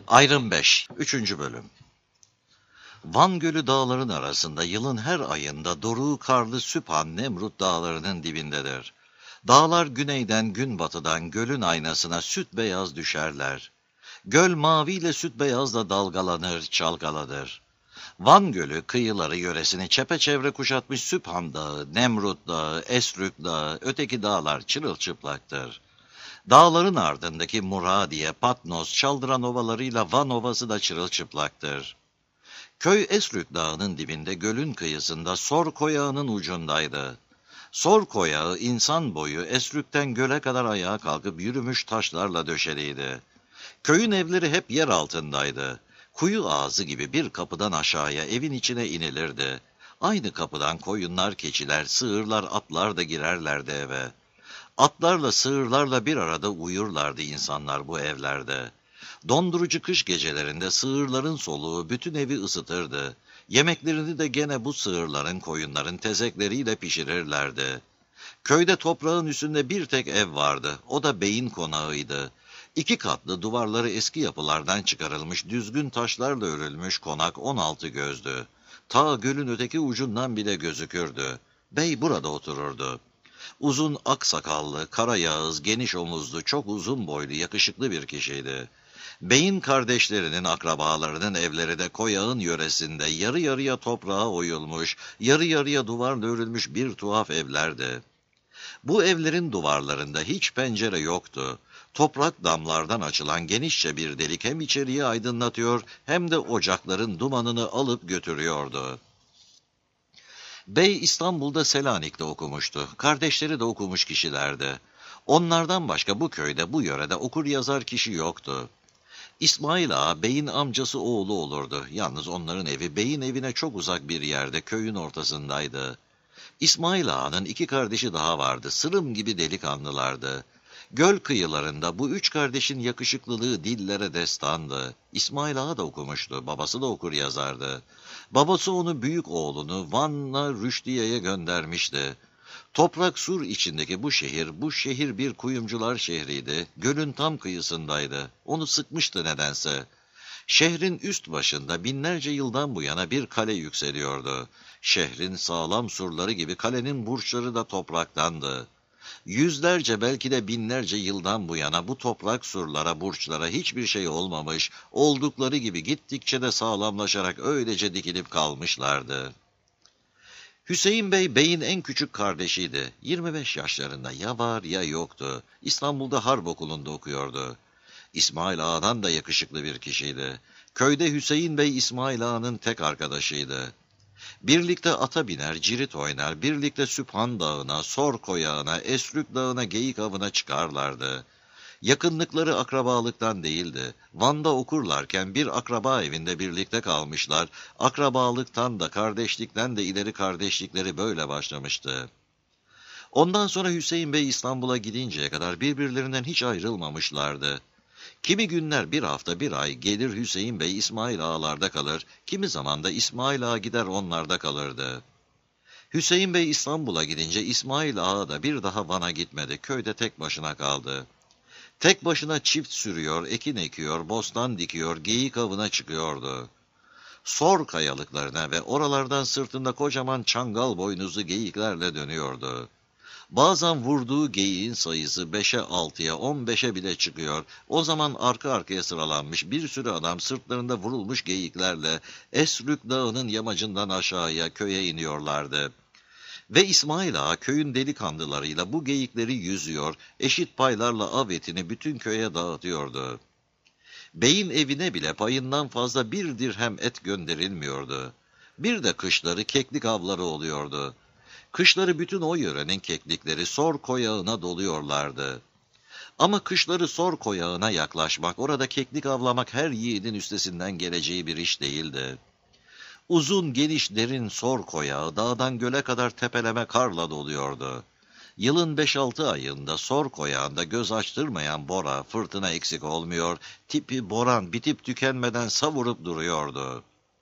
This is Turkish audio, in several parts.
Ayrım 5, 3. Bölüm. Van Gölü dağların arasında yılın her ayında doruğu karlı Süphan Nemrut dağlarının dibindedir. Dağlar güneyden günbatıdan gölün aynasına süt beyaz düşerler. Göl maviyle süt beyazla dalgalanır, çalgalanır. Van Gölü kıyıları yöresini çepeçevre kuşatmış Süphan Dağı, Nemrut Dağı, Esrük Dağı, öteki dağlar çırılçıplaktır. Dağların ardındaki Muradiye, Patnos, Çaldıran ovalarıyla Van Ovası da çırılçıplaktır. Köy Esrük Dağı'nın dibinde gölün kıyısında Sor Koyağı'nın ucundaydı. Sor Koyağı insan boyu Esrük'ten göle kadar ayağa kalkıp yürümüş taşlarla döşeliydi. Köyün evleri hep yer altındaydı. Kuyu ağzı gibi bir kapıdan aşağıya evin içine inilirdi. Aynı kapıdan koyunlar, keçiler, sığırlar, atlar da girerlerdi eve. Atlarla, sığırlarla bir arada uyurlardı insanlar bu evlerde. Dondurucu kış gecelerinde sığırların soluğu bütün evi ısıtırdı. Yemeklerini de gene bu sığırların, koyunların tezekleriyle pişirirlerdi. Köyde toprağın üstünde bir tek ev vardı. O da beyin konağıydı. 2 katlı, duvarları eski yapılardan çıkarılmış, düzgün taşlarla örülmüş konak 16 gözdü. Ta gölün öteki ucundan bile gözükürdü. Bey burada otururdu. Uzun ak sakallı, kara yağız, geniş omuzlu, çok uzun boylu, yakışıklı bir kişiydi. Beyin kardeşlerinin, akrabalarının evleri de Koyağın yöresinde yarı yarıya toprağa oyulmuş, yarı yarıya duvarla örülmüş bir tuhaf evlerdi. Bu evlerin duvarlarında hiç pencere yoktu. Toprak damlardan açılan genişçe bir delik hem içeriği aydınlatıyor hem de ocakların dumanını alıp götürüyordu. Bey İstanbul'da Selanik'te okumuştu. Kardeşleri de okumuş kişilerdi. Onlardan başka bu köyde, bu yörede okur yazar kişi yoktu. İsmail Ağa, beyin amcası oğlu olurdu. Yalnız onların evi beyin evine çok uzak bir yerde, köyün ortasındaydı. İsmail Ağa'nın 2 kardeşi daha vardı. Sırım gibi delikanlılardı. Göl kıyılarında bu 3 kardeşin yakışıklılığı dillere destandı. İsmail Ağa da okumuştu. Babası da okur yazardı. Babası onu, büyük oğlunu Van'la Rüşdiye'ye göndermişti. Toprak sur içindeki bu şehir bir kuyumcular şehriydi. Gölün tam kıyısındaydı. Onu sıkmıştı nedense. Şehrin üst başında binlerce yıldan bu yana bir kale yükseliyordu. Şehrin sağlam surları gibi kalenin burçları da topraktandı. Yüzlerce, belki de binlerce yıldan bu yana bu toprak surlara, burçlara hiçbir şey olmamış, oldukları gibi gittikçe de sağlamlaşarak öylece dikilip kalmışlardı. Hüseyin Bey, beyin en küçük kardeşiydi. 25 yaşlarında, ya var ya yoktu. İstanbul'da Harp Okulu'nda okuyordu. İsmail Ağa'dan da yakışıklı bir kişiydi. Köyde Hüseyin Bey İsmail Ağa'nın tek arkadaşıydı. Birlikte ata biner, cirit oynar, birlikte Süphan Dağı'na, Sor Koyağı'na, Esrük Dağı'na, geyik avına çıkarlardı. Yakınlıkları akrabalıktan değildi. Van'da okurlarken bir akraba evinde birlikte kalmışlar. Akrabalıktan da, kardeşlikten de ileri kardeşlikleri böyle başlamıştı. Ondan sonra Hüseyin Bey İstanbul'a gidinceye kadar birbirlerinden hiç ayrılmamışlardı. Kimi günler, bir hafta, bir ay gelir Hüseyin Bey İsmail Ağalarda kalır, kimi zaman da İsmail Ağa gider onlarda kalırdı. Hüseyin Bey İstanbul'a gidince İsmail Ağa da bir daha Van'a gitmedi, köyde tek başına kaldı. Tek başına çift sürüyor, ekin ekiyor, bostan dikiyor, geyik avına çıkıyordu. Sor kayalıklarına ve oralardan sırtında kocaman çangal boynuzlu geyiklerle dönüyordu. Bazen vurduğu geyiğin sayısı 5'e, 6'ya, 15'e bile çıkıyor. O zaman arka arkaya sıralanmış bir sürü adam sırtlarında vurulmuş geyiklerle Esrük Dağı'nın yamacından aşağıya köye iniyorlardı. Ve İsmail Ağa köyün delikanlılarıyla bu geyikleri yüzüyor, eşit paylarla av etini bütün köye dağıtıyordu. Beyin evine bile payından fazla 1 dirhem et gönderilmiyordu. Bir de kışları keklik avları oluyordu. Kışları bütün o yörenin keklikleri Sor Koyağı'na doluyorlardı. Ama kışları Sor Koyağı'na yaklaşmak, orada keklik avlamak her yiğidin üstesinden geleceği bir iş değildi. Uzun, geniş, derin Sor Koyağı dağdan göle kadar tepeleme karla doluyordu. Yılın 5-6 ayında Sor Koyağı'nda göz açtırmayan bora, fırtına eksik olmuyor, tipi boran bitip tükenmeden savurup duruyordu.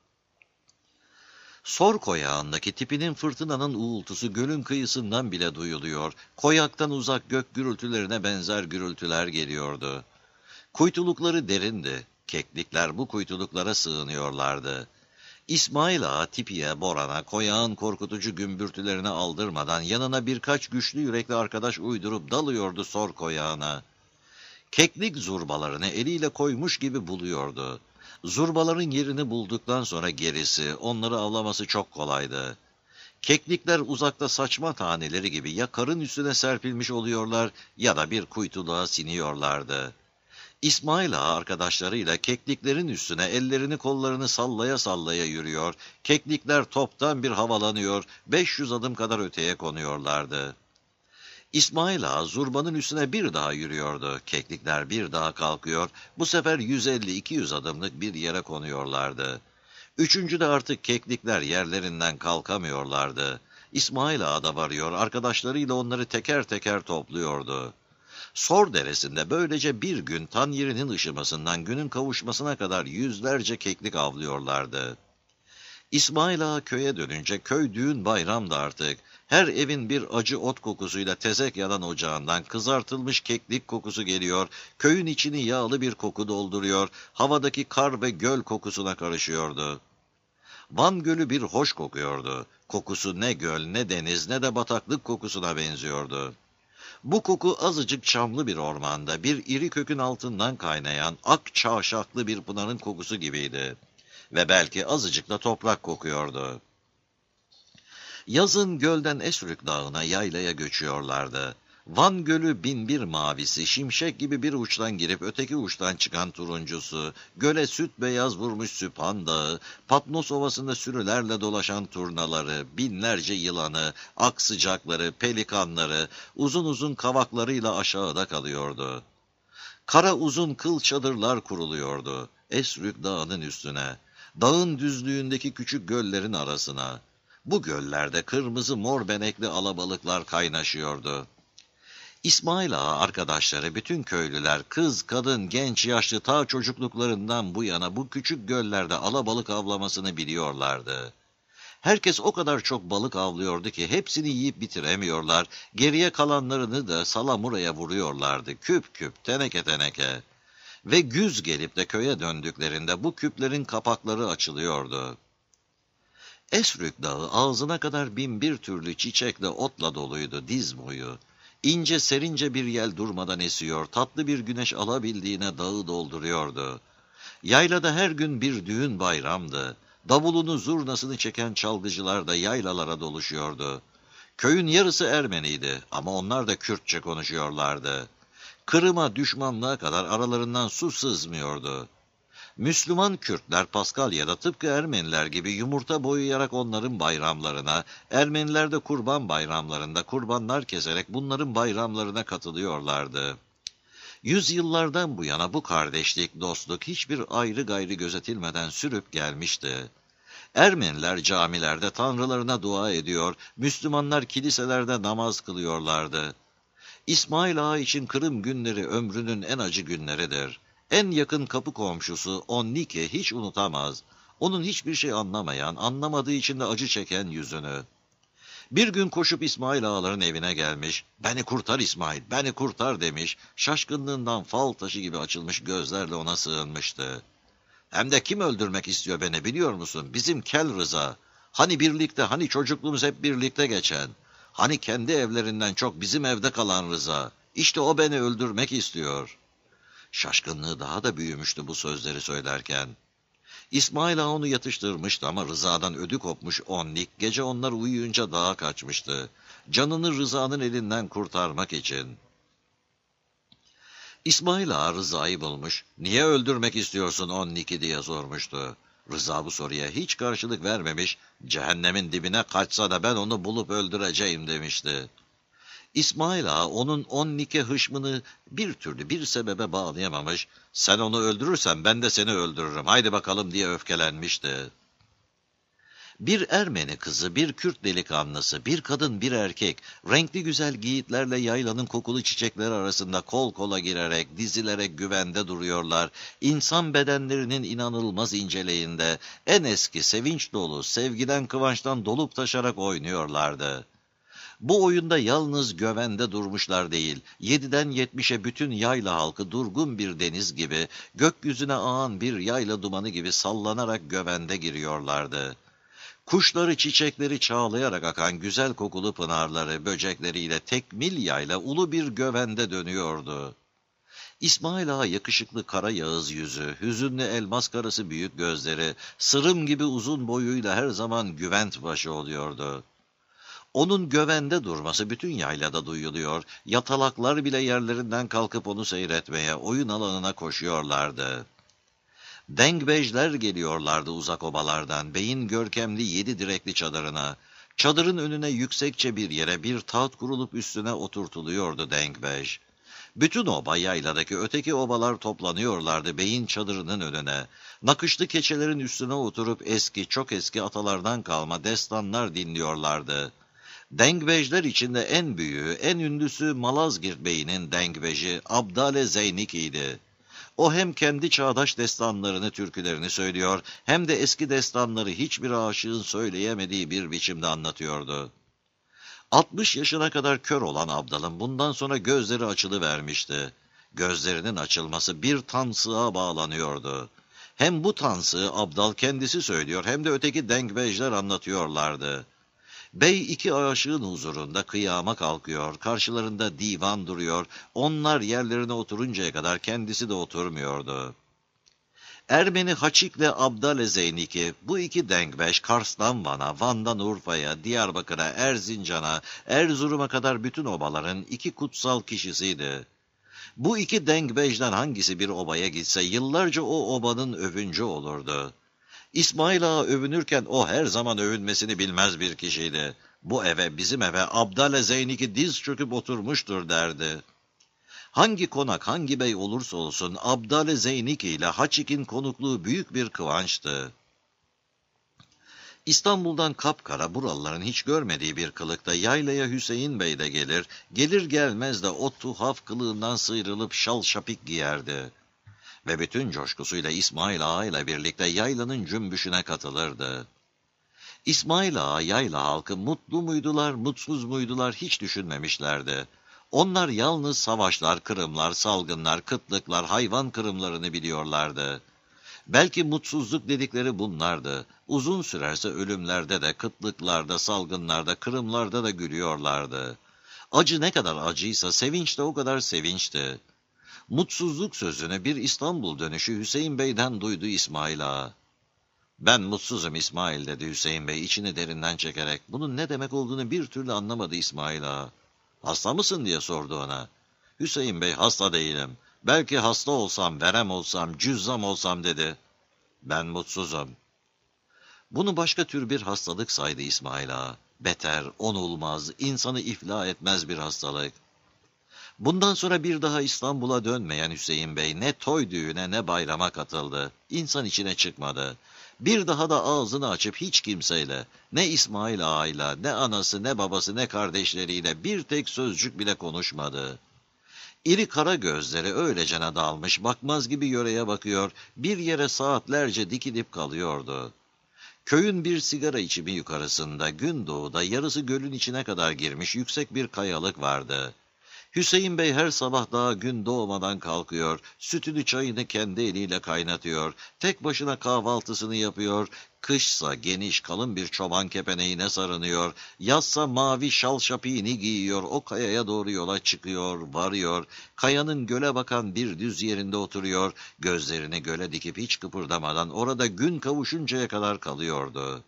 Sor Koyağı'ndaki tipinin fırtınanın uğultusu gölün kıyısından bile duyuluyor, koyaktan uzak gök gürültülerine benzer gürültüler geliyordu. Kuytulukları derindi. Keklikler bu kuytuluklara sığınıyorlardı. İsmail Ağa tipiye, Boran'a, koyağın korkutucu gümbürtülerine aldırmadan yanına birkaç güçlü yürekli arkadaş uydurup dalıyordu Sor koyağına. Keklik zurbalarını eliyle koymuş gibi buluyordu. Zurbaların yerini bulduktan sonra gerisi, onları avlaması çok kolaydı. Keklikler uzakta saçma taneleri gibi ya karın üstüne serpilmiş oluyorlar ya da bir kuytuluğa siniyorlardı. İsmail Ağa arkadaşlarıyla kekliklerin üstüne ellerini kollarını sallaya sallaya yürüyor, keklikler toptan bir havalanıyor, 500 adım kadar öteye konuyorlardı. İsmail Ağa zurbanın üstüne bir daha yürüyordu, keklikler bir daha kalkıyor, bu sefer 150-200 adımlık bir yere konuyorlardı. Üçüncüde artık keklikler yerlerinden kalkamıyorlardı. İsmail Ağa da varıyor, arkadaşlarıyla onları teker teker topluyordu. Sor deresinde böylece bir gün tan yerinin ışımasından günün kavuşmasına kadar yüzlerce keklik avlıyorlardı. İsmail Ağa köye dönünce köy düğün bayramdı artık. Her evin bir acı ot kokusuyla tezek yanan ocağından kızartılmış keklik kokusu geliyor, köyün içini yağlı bir koku dolduruyor, havadaki kar ve göl kokusuna karışıyordu. Van Gölü bir hoş kokuyordu. Kokusu ne göl, ne deniz, ne de bataklık kokusuna benziyordu. Bu koku azıcık çamlı bir ormanda, bir iri kökün altından kaynayan ak çağşaklı bir pınarın kokusu gibiydi. Ve belki azıcık da toprak kokuyordu. Yazın gölden Esrük Dağı'na yaylaya göçüyorlardı. Van Gölü binbir mavisi, şimşek gibi bir uçtan girip öteki uçtan çıkan turuncusu, göle süt beyaz vurmuş Süphan Dağı, Patmos Ovası'nda sürülerle dolaşan turnaları, binlerce yılanı, ak sıcakları, pelikanları, uzun uzun kavaklarıyla aşağıda kalıyordu. Kara uzun kıl çadırlar kuruluyordu, Esrük Dağı'nın üstüne, dağın düzlüğündeki küçük göllerin arasına. Bu göllerde kırmızı mor benekli alabalıklar kaynaşıyordu. İsmail Ağa arkadaşları, bütün köylüler, kız, kadın, genç, yaşlı ta çocukluklarından bu yana bu küçük göllerde alabalık avlamasını biliyorlardı. Herkes o kadar çok balık avlıyordu ki hepsini yiyip bitiremiyorlar, geriye kalanlarını da salamuraya vuruyorlardı, küp küp, teneke teneke. Ve güz gelip de köye döndüklerinde bu küplerin kapakları açılıyordu. Esrük Dağı ağzına kadar binbir türlü çiçekle otla doluydu diz boyu. İnce serince bir yel durmadan esiyor, tatlı bir güneş alabildiğine dağı dolduruyordu. Yaylada her gün bir düğün bayramdı. Davulunu zurnasını çeken çalgıcılar da yaylalara doluşuyordu. Köyün yarısı Ermeniydi ama onlar da Kürtçe konuşuyorlardı. Kırıma, düşmanlığa kadar aralarından su sızmıyordu. Müslüman Kürtler Paskalya'da tıpkı Ermeniler gibi yumurta boyayarak onların bayramlarına, Ermeniler de kurban bayramlarında kurbanlar keserek bunların bayramlarına katılıyorlardı. Yüzyıllardan bu yana bu kardeşlik, dostluk hiçbir ayrı gayrı gözetilmeden sürüp gelmişti. Ermeniler camilerde tanrılarına dua ediyor, Müslümanlar kiliselerde namaz kılıyorlardı. İsmail Ağa için Kırım günleri ömrünün en acı günleridir. En yakın kapı komşusu Onnike hiç unutamaz. Onun hiçbir şey anlamayan, anlamadığı için de acı çeken yüzünü. Bir gün koşup İsmail Ağaların evine gelmiş, "Beni kurtar İsmail, beni kurtar" demiş, şaşkınlığından fal taşı gibi açılmış gözlerle ona sığınmıştı. "Hem de kim öldürmek istiyor beni biliyor musun? Bizim Kel Rıza. Hani birlikte, hani çocukluğumuz hep birlikte geçen. Hani kendi evlerinden çok bizim evde kalan Rıza. İşte o beni öldürmek istiyor." Şaşkınlığı daha da büyümüştü bu sözleri söylerken. İsmail Ağa onu yatıştırmıştı ama Rıza'dan ödü kopmuş Onnik gece onlar uyuyunca dağa kaçmıştı. Canını Rıza'nın elinden kurtarmak için. İsmail Ağa Rıza'yı bulmuş. "Niye öldürmek istiyorsun Onnik'i?" diye sormuştu. Rıza bu soruya hiç karşılık vermemiş, "Cehennemin dibine kaçsa da ben onu bulup öldüreceğim" demişti. İsmail Ağa onun Onnik'e hışmını bir türlü bir sebebe bağlayamamış, "Sen onu öldürürsen ben de seni öldürürüm, haydi bakalım" diye öfkelenmişti. Bir Ermeni kızı, bir Kürt delikanlısı, bir kadın, bir erkek, renkli güzel giyitlerle yaylanın kokulu çiçekleri arasında kol kola girerek, dizilerek güvende duruyorlar. İnsan bedenlerinin inanılmaz inceliğinde, en eski sevinç dolu, sevgiden kıvançtan dolup taşarak oynuyorlardı. Bu oyunda yalnız Göven'de durmuşlar değil, 7'den 70'e bütün yayla halkı durgun bir deniz gibi, gökyüzüne ağan bir yayla dumanı gibi sallanarak Göven'de giriyorlardı. Kuşları, çiçekleri çağlayarak akan güzel kokulu pınarları, böcekleriyle tekmil yayla ulu bir Göven'de dönüyordu. İsmail Ağa yakışıklı kara yağız yüzü, hüzünlü elmas karası büyük gözleri, sırım gibi uzun boyuyla her zaman güvent başı oluyordu. Onun Göven'de durması bütün yaylada duyuluyor, yatalaklar bile yerlerinden kalkıp onu seyretmeye, oyun alanına koşuyorlardı. Dengbejler geliyorlardı uzak obalardan, beyin görkemli 7 direkli çadırına. Çadırın önüne yüksekçe bir yere bir taht kurulup üstüne oturtuluyordu Dengbej. Bütün oba yayladaki öteki obalar toplanıyorlardı beyin çadırının önüne. Nakışlı keçelerin üstüne oturup eski, çok eski atalardan kalma destanlar dinliyorlardı. Dengbejler içinde en büyüğü, en ünlüsü Malazgirt Bey'inin Dengbeji Abdale Zeyniki'ydi. O hem kendi çağdaş destanlarını, türkülerini söylüyor, hem de eski destanları hiçbir aşığın söyleyemediği bir biçimde anlatıyordu. 60 yaşına kadar kör olan Abdal'ın bundan sonra gözleri açılıvermişti. Gözlerinin açılması bir tansığa bağlanıyordu. Hem bu tansığı Abdal kendisi söylüyor, hem de öteki Dengbejler anlatıyorlardı. Bey iki aşığın huzurunda kıyama kalkıyor, karşılarında divan duruyor, onlar yerlerine oturuncaya kadar kendisi de oturmuyordu. Ermeni Haçik'le Abdale Zeyniki, bu iki Dengbej, Kars'tan Van'a, Van'dan Urfa'ya, Diyarbakır'a, Erzincan'a, Erzurum'a kadar bütün obaların iki kutsal kişisiydi. Bu iki Dengbej'den hangisi bir obaya gitse yıllarca o obanın övüncü olurdu. İsmail Ağa övünürken o her zaman övünmesini bilmez bir kişiydi. Bu eve, bizim eve Abdale Zeyniki diz çöküp oturmuştur derdi. Hangi konak, hangi bey olursa olsun Abdale Zeyniki ile Haçik'in konukluğu büyük bir kıvançtı. İstanbul'dan kapkara, buralıların hiç görmediği bir kılıkta yaylaya Hüseyin Bey de gelir, gelir gelmez de o tuhaf kılığından sıyrılıp şal şapik giyerdi. Ve bütün coşkusuyla İsmail Ağa ile birlikte yaylanın cümbüşüne katılırdı. İsmail Ağa yayla halkı mutlu muydular, mutsuz muydular hiç düşünmemişlerdi. Onlar yalnız savaşlar, kırımlar, salgınlar, kıtlıklar, hayvan kırımlarını biliyorlardı. Belki mutsuzluk dedikleri bunlardı. Uzun sürerse ölümlerde de, kıtlıklarda, salgınlarda, kırımlarda da gülüyorlardı. Acı ne kadar acıysa sevinç de o kadar sevinçti. Mutsuzluk sözünü bir İstanbul dönüşü Hüseyin Bey'den duydu İsmail Ağa. "Ben mutsuzum İsmail," dedi Hüseyin Bey içini derinden çekerek. Bunun ne demek olduğunu bir türlü anlamadı İsmail Ağa. "Hasta mısın?" diye sordu ona. Hüseyin Bey, "Hasta değilim. Belki hasta olsam, verem olsam, cüzzam olsam," dedi. "Ben mutsuzum." Bunu başka tür bir hastalık saydı İsmail Ağa. Beter, onulmaz, insanı iflah etmez bir hastalık. Bundan sonra bir daha İstanbul'a dönmeyen Hüseyin Bey ne toy düğüne ne bayrama katıldı. İnsan içine çıkmadı. Bir daha da ağzını açıp hiç kimseyle, ne İsmail Ağa'yla, ne anası, ne babası, ne kardeşleriyle bir tek sözcük bile konuşmadı. İri kara gözleri öylecene dalmış, bakmaz gibi yöreye bakıyor, bir yere saatlerce dikilip kalıyordu. Köyün bir sigara içimi yukarısında, gün doğuda yarısı gölün içine kadar girmiş yüksek bir kayalık vardı. Hüseyin Bey her sabah daha gün doğmadan kalkıyor, sütünü çayını kendi eliyle kaynatıyor, tek başına kahvaltısını yapıyor, kışsa geniş kalın bir çoban kepeneğine sarınıyor, yazsa mavi şal şapiğini giyiyor, o kayaya doğru yola çıkıyor, varıyor, kayanın göle bakan bir düz yerinde oturuyor, gözlerini göle dikip hiç kıpırdamadan orada gün kavuşuncaya kadar kalıyordu.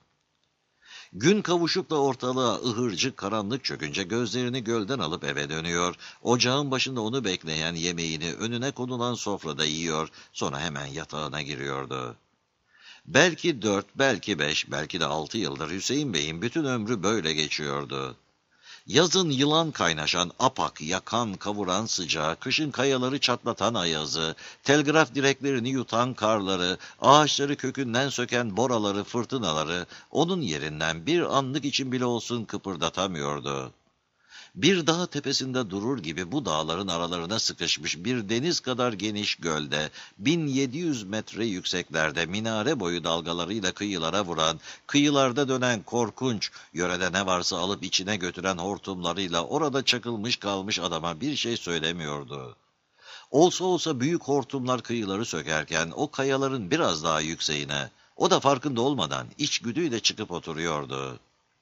Gün kavuşup da ortalığa ıhırcık karanlık çökünce gözlerini gölden alıp eve dönüyor, ocağın başında onu bekleyen yemeğini önüne konulan sofrada yiyor, sonra hemen yatağına giriyordu. Belki 4, belki 5, belki de 6 yıldır Hüseyin Bey'in bütün ömrü böyle geçiyordu. Yazın yılan kaynaşan, apak, yakan, kavuran sıcağı, kışın kayaları çatlatan ayazı, telgraf direklerini yutan karları, ağaçları kökünden söken boraları, fırtınaları, onun yerinden bir anlık için bile olsun kıpırdatamıyordu. Bir dağ tepesinde durur gibi bu dağların aralarına sıkışmış bir deniz kadar geniş gölde, 1700 metre yükseklerde minare boyu dalgalarıyla kıyılara vuran, kıyılarda dönen korkunç, yörede ne varsa alıp içine götüren hortumlarıyla orada çakılmış kalmış adama bir şey söylemiyordu. Olsa olsa büyük hortumlar kıyıları sökerken o kayaların biraz daha yükseğine, o da farkında olmadan içgüdüyle çıkıp oturuyordu.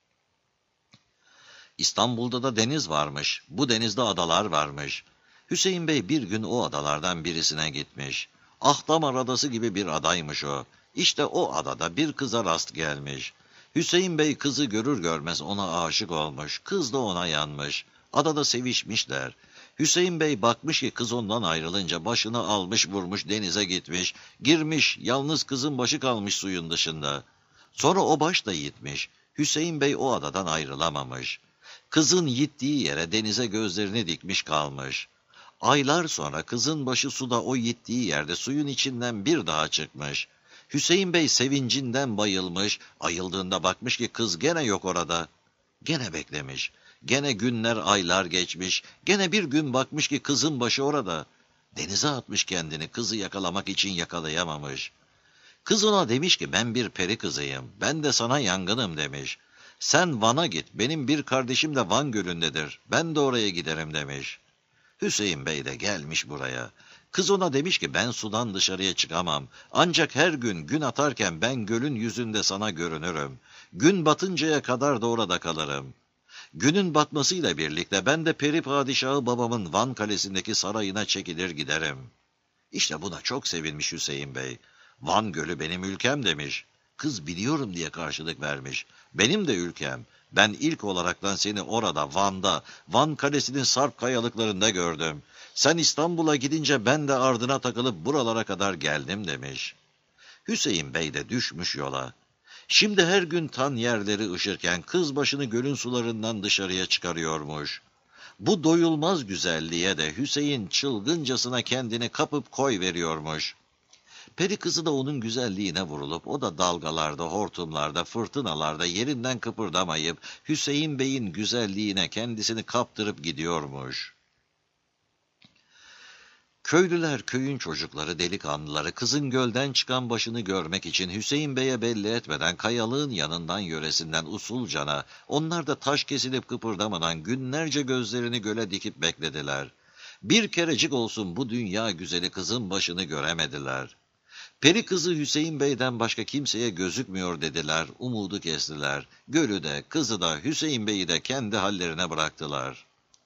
İstanbul'da da deniz varmış, bu denizde adalar varmış. Hüseyin Bey bir gün o adalardan birisine gitmiş. Ahtamar adası gibi bir adaymış o. İşte o adada bir kıza rast gelmiş. Hüseyin Bey kızı görür görmez ona aşık olmuş, kız da ona yanmış. Adada sevişmişler. Hüseyin Bey bakmış ki kız ondan ayrılınca başını almış vurmuş denize gitmiş, girmiş, yalnız kızın başı kalmış suyun dışında. Sonra o baş da gitmiş. Hüseyin Bey o adadan ayrılamamış. Kızın gittiği yere denize gözlerini dikmiş kalmış. Aylar sonra kızın başı suda o gittiği yerde suyun içinden bir daha çıkmış. Hüseyin Bey sevincinden bayılmış, ayıldığında bakmış ki kız gene yok orada. Gene beklemiş. Gene günler aylar geçmiş. Gene bir gün bakmış ki kızın başı orada. Denize atmış kendini, kızı yakalamak için yakalayamamış. Kız ona demiş ki ben bir peri kızıyım, ben de sana yangınım demiş. Sen Van'a git, benim bir kardeşim de Van Gölü'ndedir, ben de oraya giderim demiş. Hüseyin Bey de gelmiş buraya. Kız ona demiş ki ben sudan dışarıya çıkamam. Ancak her gün gün atarken ben gölün yüzünde sana görünürüm. Gün batıncaya kadar da orada kalırım. Günün batmasıyla birlikte ben de peri padişahı babamın Van Kalesi'ndeki sarayına çekilir giderim. İşte buna çok sevinmiş Hüseyin Bey. Van Gölü benim ülkem demiş. Kız biliyorum diye karşılık vermiş. Benim de ülkem. Ben ilk olaraktan seni orada Van'da, Van Kalesi'nin sarp kayalıklarında gördüm. Sen İstanbul'a gidince ben de ardına takılıp buralara kadar geldim demiş. Hüseyin Bey de düşmüş yola. Şimdi her gün tan yerleri ışırken kız başını gölün sularından dışarıya çıkarıyormuş. Bu doyulmaz güzelliğe de Hüseyin çılgıncasına kendini kapıp koy veriyormuş. Peri kızı da onun güzelliğine vurulup o da dalgalarda, hortumlarda, fırtınalarda yerinden kıpırdamayıp Hüseyin Bey'in güzelliğine kendisini kaptırıp gidiyormuş. Köylüler, köyün çocukları, delikanlıları kızın gölden çıkan başını görmek için Hüseyin Bey'e belli etmeden kayalığın yanından yöresinden usulcana, onlar da taş kesilip kıpırdamadan günlerce gözlerini göle dikip beklediler. Bir kerecik olsun bu dünya güzeli kızın başını göremediler. Peri kızı Hüseyin Bey'den başka kimseye gözükmüyor dediler, umudu kestiler. Gölü de, kızı da, Hüseyin Bey'i de kendi hallerine bıraktılar.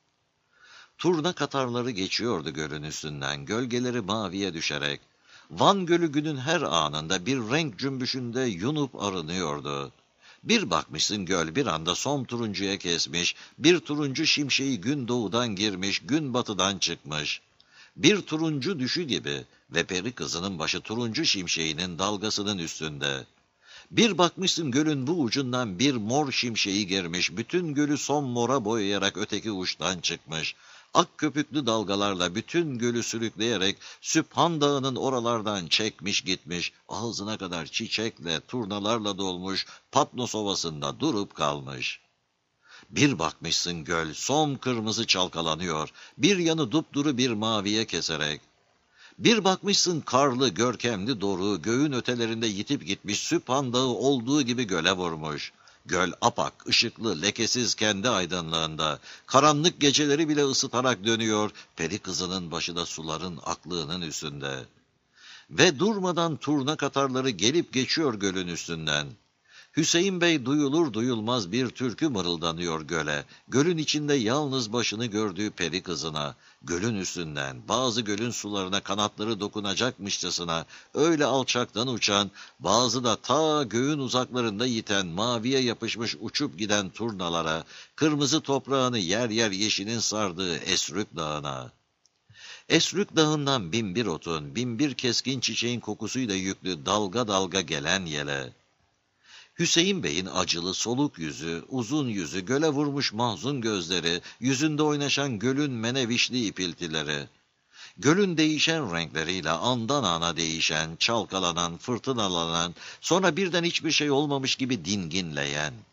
Turna katarları geçiyordu gölün üstünden, gölgeleri maviye düşerek. Van Gölü günün her anında bir renk cümbüşünde yunup arınıyordu. Bir bakmışsın göl bir anda som turuncuya kesmiş, bir turuncu şimşeği gün doğudan girmiş, gün batıdan çıkmış. Bir turuncu düşü gibi ve peri kızının başı turuncu şimşeğinin dalgasının üstünde. Bir bakmışsın gölün bu ucundan bir mor şimşeği girmiş, bütün gölü son mora boyayarak öteki uçtan çıkmış. Ak köpüklü dalgalarla bütün gölü sürükleyerek Süphan Dağı'nın oralardan çekmiş gitmiş, ağzına kadar çiçekle, turnalarla dolmuş, Patnos Ovası'nda durup kalmış. Bir bakmışsın göl som kırmızı çalkalanıyor, bir yanı dupduru bir maviye keserek. Bir bakmışsın karlı, görkemli doruğu göğün ötelerinde yitip gitmiş Süphan Dağı olduğu gibi göle vurmuş. Göl apak, ışıklı, lekesiz kendi aydınlığında. Karanlık geceleri bile ısıtarak dönüyor, peri kızının başı da suların aklığının üstünde. Ve durmadan turna katarları gelip geçiyor gölün üstünden. Hüseyin Bey duyulur duyulmaz bir türkü mırıldanıyor göle. Gölün içinde yalnız başını gördüğü peri kızına, gölün üstünden bazı gölün sularına kanatları dokunacakmışçasına öyle alçaktan uçan, bazı da ta göğün uzaklarında yiten maviye yapışmış uçup giden turnalara, kırmızı toprağını yer yer yeşilin sardığı Esrük Dağı'na. Esrük Dağı'ndan binbir otun, binbir keskin çiçeğin kokusuyla yüklü dalga dalga gelen yele. Hüseyin Bey'in acılı soluk yüzü, uzun yüzü, göle vurmuş mahzun gözleri, yüzünde oynaşan gölün menevişli ipiltileri, gölün değişen renkleriyle andan ana değişen, çalkalanan, fırtınalanan, sonra birden hiçbir şey olmamış gibi dinginleyen,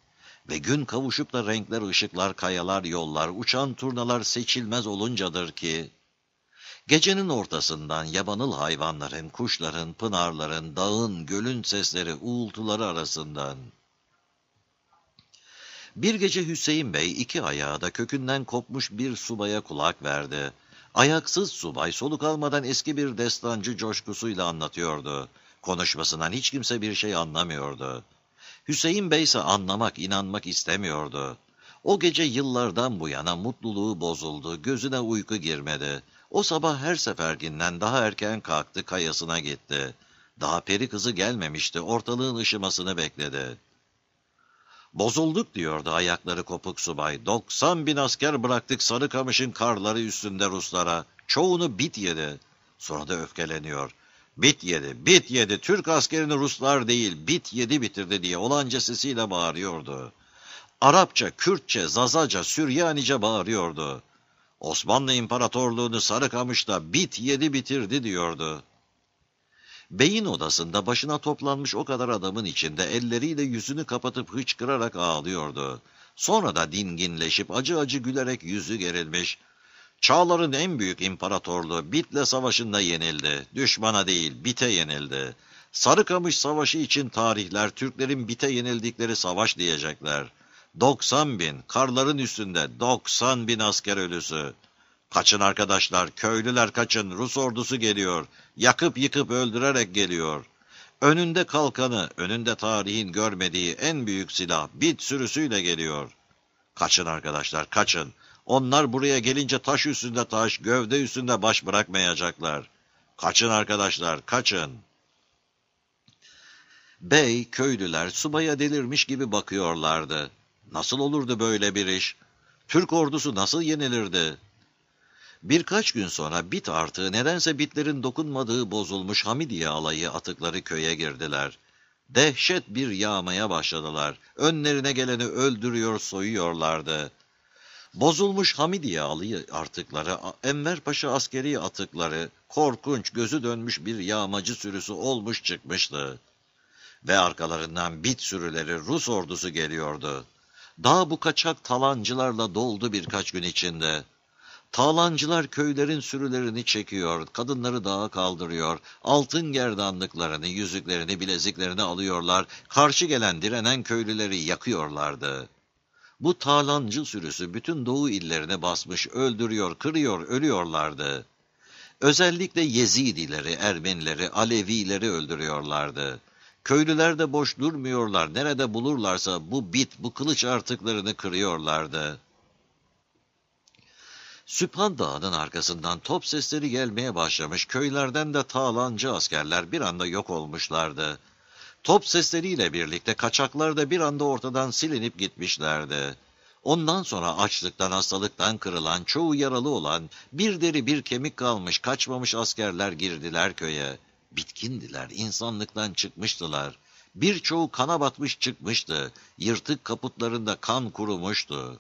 Ve gün kavuşup da renkler, ışıklar, kayalar, yollar, uçan turnalar seçilmez oluncadır ki, gecenin ortasından yabanıl hayvanların, kuşların, pınarların, dağın, gölün sesleri, uğultuları arasından. Bir gece Hüseyin Bey iki ayağı da kökünden kopmuş bir subaya kulak verdi. Ayaksız subay soluk almadan eski bir destancı coşkusuyla anlatıyordu. Konuşmasından hiç kimse bir şey anlamıyordu. Hüseyin Bey ise anlamak, inanmak istemiyordu. O gece yıllardan bu yana mutluluğu bozuldu, gözüne uyku girmedi. O sabah her seferkinden daha erken kalktı, kayasına gitti. Daha peri kızı gelmemişti, ortalığın ışımasını bekledi. Bozulduk diyordu ayakları kopuk subay. 90 bin asker bıraktık Sarıkamış'ın karları üstünde Ruslara. Çoğunu bit yedi. Sonra da öfkeleniyor. Bit yedi, bit yedi. Türk askerini Ruslar değil, bit yedi bitirdi diye olanca sesiyle bağırıyordu. Arapça, Kürtçe, Zazaca, Süryanice bağırıyordu. Osmanlı İmparatorluğunu Sarıkamış'ta bit yedi bitirdi diyordu. Beyin odasında başına toplanmış o kadar adamın içinde elleriyle yüzünü kapatıp hıçkırarak ağlıyordu. Sonra da dinginleşip acı acı gülerek yüzü gerilmiş. Çağların en büyük imparatorluğu Bit'le savaşında yenildi. Düşmana değil, Bit'e yenildi. Sarıkamış Savaşı için tarihler Türklerin Bit'e yenildikleri savaş diyecekler. 90 bin, karların üstünde 90 bin asker ölüsü. Kaçın arkadaşlar, köylüler kaçın, Rus ordusu geliyor. Yakıp yıkıp öldürerek geliyor. Önünde kalkanı, önünde tarihin görmediği en büyük silah, bit sürüsüyle geliyor. Kaçın arkadaşlar, kaçın. Onlar buraya gelince taş üstünde taş, gövde üstünde baş bırakmayacaklar. Kaçın arkadaşlar, kaçın. Bey, köylüler subaya delirmiş gibi bakıyorlardı. Nasıl olurdu böyle bir iş? Türk ordusu nasıl yenilirdi? Birkaç gün sonra bit artığı nedense bitlerin dokunmadığı bozulmuş Hamidiye alayı atıkları köye girdiler. Dehşet bir yağmaya başladılar. Önlerine geleni öldürüyor, soyuyorlardı. Bozulmuş Hamidiye alayı artıkları, Enver Paşa askeri atıkları, korkunç gözü dönmüş bir yağmacı sürüsü olmuş çıkmıştı. Ve arkalarından bit sürüleri Rus ordusu geliyordu. Daha bu kaçak talancılarla doldu birkaç gün içinde. Tağlancılar köylerin sürülerini çekiyor, kadınları dağa kaldırıyor, altın gerdanlıklarını, yüzüklerini, bileziklerini alıyorlar, karşı gelen direnen köylüleri yakıyorlardı. Bu tağlancı sürüsü bütün doğu illerine basmış, öldürüyor, kırıyor, ölüyorlardı. Özellikle Yezidileri, Ermenileri, Alevileri öldürüyorlardı. Köylüler de boş durmuyorlar, nerede bulurlarsa bu bit, bu kılıç artıklarını kırıyorlardı. Süphan Dağı'nın arkasından top sesleri gelmeye başlamış, köylerden de tağlancı askerler bir anda yok olmuşlardı. Top sesleriyle birlikte kaçaklar da bir anda ortadan silinip gitmişlerdi. Ondan sonra açlıktan, hastalıktan kırılan, çoğu yaralı olan, bir deri bir kemik kalmış, kaçmamış askerler girdiler köye. Bitkindiler, insanlıktan çıkmıştılar. Birçoğu kana batmış çıkmıştı, yırtık kaputlarında kan kurumuştu.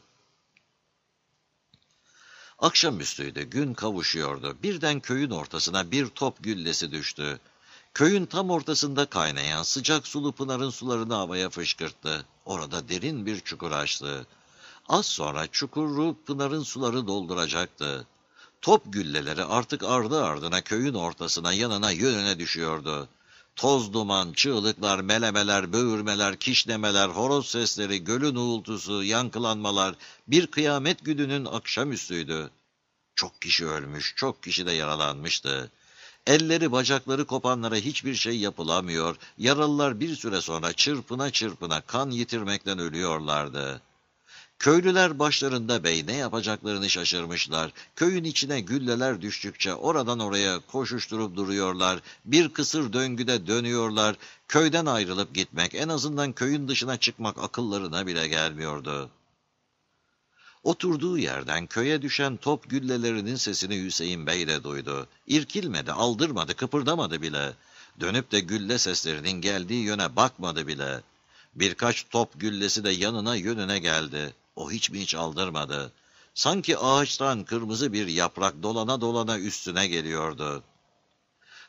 Akşamüstüydü, gün kavuşuyordu. Birden köyün ortasına bir top güllesi düştü. Köyün tam ortasında kaynayan sıcak sulu pınarın sularını havaya fışkırttı. Orada derin bir çukur açtı. Az sonra çukuru pınarın suları dolduracaktı. Top gülleleri artık ardı ardına köyün ortasına, yanına, yönüne düşüyordu. Toz duman, çığlıklar, melemeler, böğürmeler, kişnemeler, horoz sesleri, gölün uğultusu, yankılanmalar, bir kıyamet gününün akşamüstüydü. Çok kişi ölmüş, çok kişi de yaralanmıştı. Elleri, bacakları kopanlara hiçbir şey yapılamıyor, yaralılar bir süre sonra çırpına çırpına kan yitirmekten ölüyorlardı. Köylüler başlarında bey ne yapacaklarını şaşırmışlar. Köyün içine gülleler düştükçe oradan oraya koşuşturup duruyorlar. Bir kısır döngüde dönüyorlar. Köyden ayrılıp gitmek, en azından köyün dışına çıkmak akıllarına bile gelmiyordu. Oturduğu yerden köye düşen top güllelerinin sesini Hüseyin Bey de duydu. İrkilmedi, aldırmadı, kıpırdamadı bile. Dönüp de gülle seslerinin geldiği yöne bakmadı bile. Birkaç top güllesi de yanına yönüne geldi. O hiç mi hiç aldırmadı. Sanki ağaçtan kırmızı bir yaprak dolana dolana üstüne geliyordu.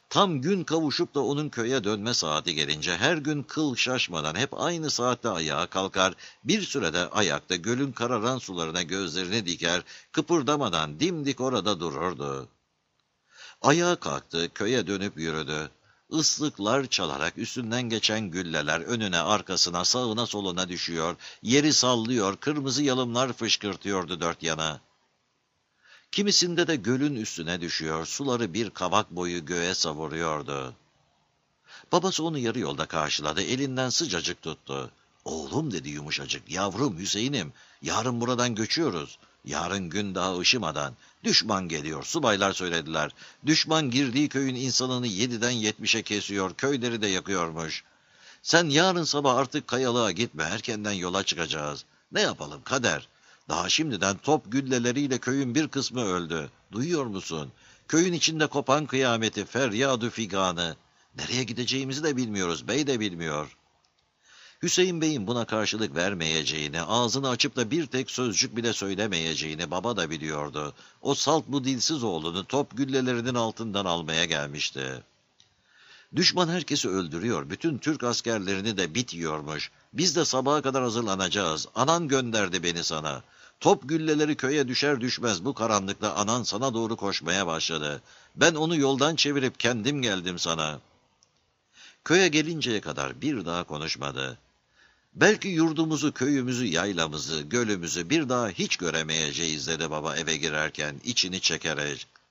Tam gün kavuşup da onun köye dönme saati gelince her gün kıl şaşmadan hep aynı saatte ayağa kalkar, bir sürede ayakta gölün kararan sularına gözlerini diker, kıpırdamadan dimdik orada dururdu. Ayağa kalktı, köye dönüp yürüdü. Islıklar çalarak üstünden geçen gülleler önüne, arkasına, sağına, soluna düşüyor, yeri sallıyor, kırmızı yalımlar fışkırtıyordu dört yana. Kimisinde de gölün üstüne düşüyor, suları bir kavak boyu göğe savuruyordu. Babası onu yarı yolda karşıladı, elinden sıcacık tuttu. "Oğlum," dedi yumuşacık, "yavrum Hüseyin'im, yarın buradan göçüyoruz. Yarın gün daha ışımadan. Düşman geliyor," subaylar söylediler. Düşman girdiği köyün insanını 7'den 70'e kesiyor, köyleri de yakıyormuş. Sen yarın sabah artık kayalığa gitme, erkenden yola çıkacağız. Ne yapalım, kader. Daha şimdiden top gülleleriyle köyün bir kısmı öldü. Duyuyor musun? Köyün içinde kopan kıyameti, feryadu figanı. Nereye gideceğimizi de bilmiyoruz, bey de bilmiyor. Hüseyin Bey'in buna karşılık vermeyeceğini, ağzını açıp da bir tek sözcük bile söylemeyeceğini baba da biliyordu. O salt bu dilsiz oğlunu top güllelerinin altından almaya gelmişti. Düşman herkesi öldürüyor, bütün Türk askerlerini de bit yiyormuş. Biz de sabaha kadar hazırlanacağız. Anan gönderdi beni sana. Top gülleleri köye düşer düşmez bu karanlıkta anan sana doğru koşmaya başladı. Ben onu yoldan çevirip kendim geldim sana. Köye gelinceye kadar bir daha konuşmadı. Belki yurdumuzu, köyümüzü, yaylamızı, gölümüzü bir daha hiç göremeyeceğiz dedi baba eve girerken içini çekerek.